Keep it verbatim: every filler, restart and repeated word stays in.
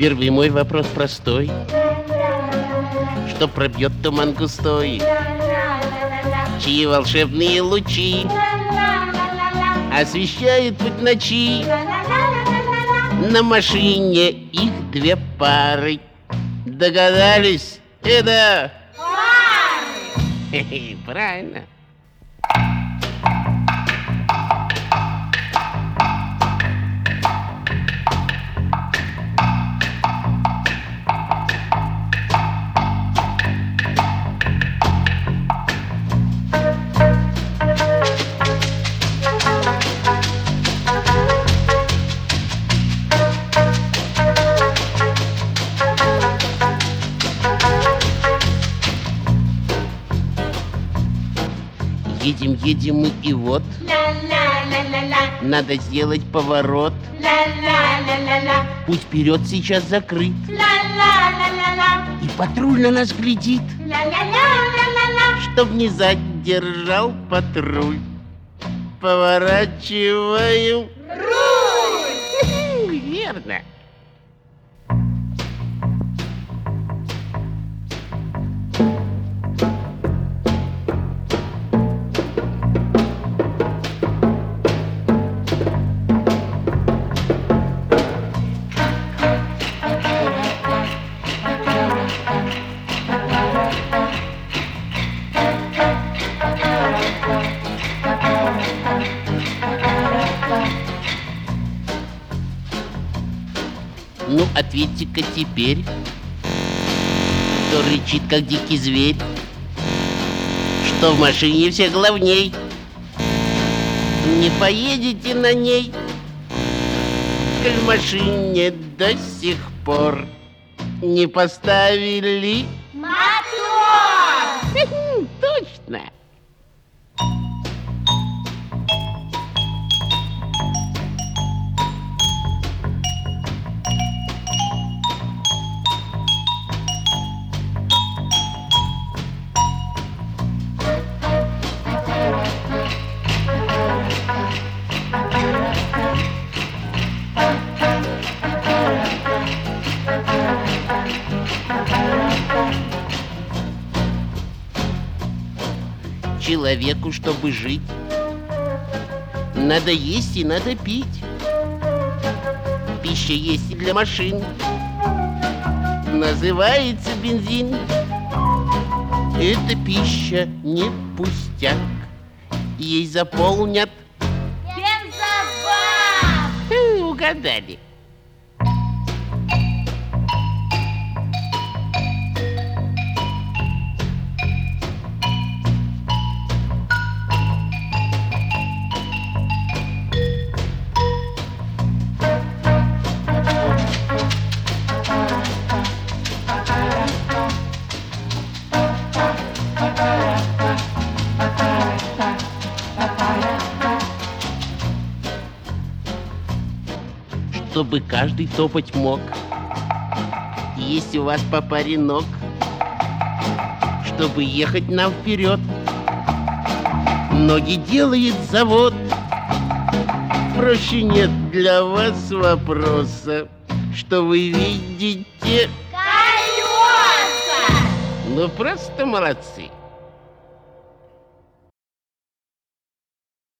Первый мой вопрос простой. Что пробьет туман густой? Чьи волшебные лучи освещают путь ночи? На машине их две пары. Догадались? Это... Хе-хе, правильно. Едем, едем мы, и вот Ла-ла-ла-ла-ла. надо сделать поворот. Ла-ла-ла-ла-ла. Путь вперед сейчас закрыт, Ла-ла-ла-ла-ла. и патруль на нас глядит, Ла-ла-ла-ла-ла-ла. чтоб не задержал патруль. Поворачиваем. Руль! Верно. Ну, ответьте-ка теперь, кто рычит, как дикий зверь, что в машине все главней. Не поедете на ней, коль в машине до сих пор не поставили Мотор! точно. Человеку, чтобы жить, надо есть и надо пить. Пища есть и для машин, называется бензин. Эта пища не пустяк, ей заполнят. Бензобак! Хм, угадали. Чтобы каждый топать мог, есть у вас по паре ног, чтобы ехать нам вперед. Ноги делает завод. Проще нет для вас вопроса, что вы видите. Колеса! Ну, просто молодцы.